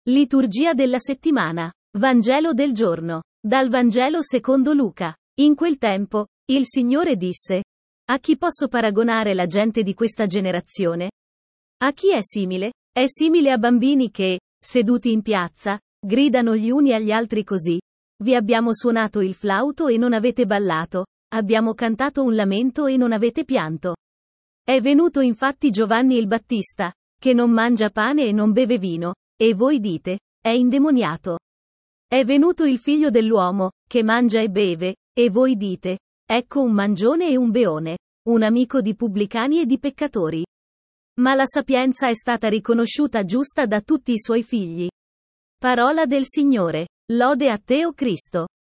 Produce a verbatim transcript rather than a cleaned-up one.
Liturgia della settimana. Vangelo del giorno. Dal Vangelo secondo Luca. In quel tempo, il Signore disse: A chi posso paragonare la gente di questa generazione? A chi è simile? È simile a bambini che, seduti in piazza, gridano gli uni agli altri così: Vi abbiamo suonato il flauto e non avete ballato, abbiamo cantato un lamento e non avete pianto. È venuto infatti Giovanni il Battista, che non mangia pane e non beve vino, e voi dite: È indemoniato. È venuto il Figlio dell'uomo, che mangia e beve, e voi dite: Ecco un mangione e un beone, un amico di pubblicani e di peccatori. Ma la sapienza è stata riconosciuta giusta da tutti i suoi figli. Parola del Signore. Lode a te, o Cristo.